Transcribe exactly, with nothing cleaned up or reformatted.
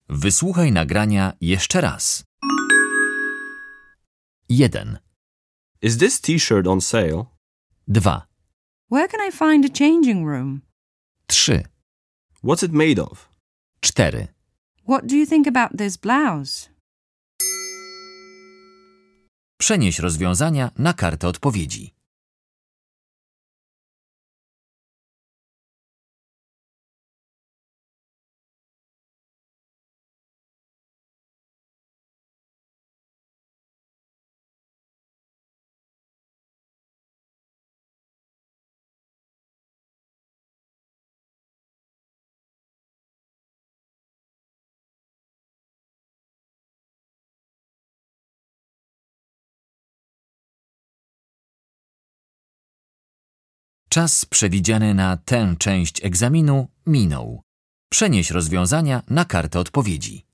Wysłuchaj nagrania jeszcze raz. jeden. Is this t-shirt on sale? dwa. Where can I find a changing room? trzy. What's it made of? cztery. What do you think about this blouse? Przenieś rozwiązania na kartę odpowiedzi. Czas przewidziany na tę część egzaminu minął. Przenieś rozwiązania na kartę odpowiedzi.